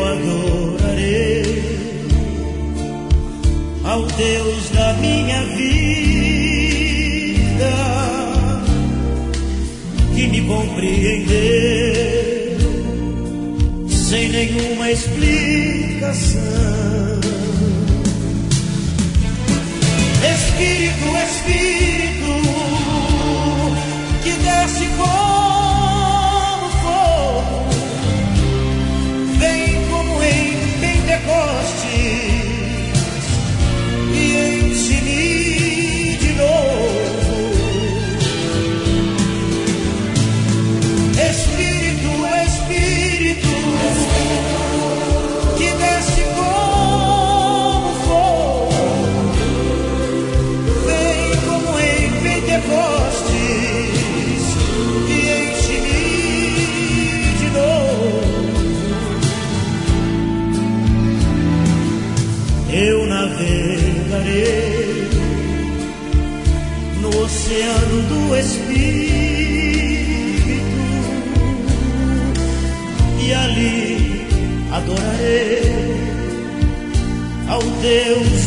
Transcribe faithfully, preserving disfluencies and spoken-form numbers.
adorarei ao Deus da minha vida, que me compreendeu sem nenhuma explicação. Espírito, Espírito, que desce como fogo, vem como em Pentecostes e enche-me de novo. Espírito, Espírito, que desce como fogo, vem como em Pentecostes e enche-me de novo. Eu navegarei no oceano do Espírito e ali adorarei ao Deus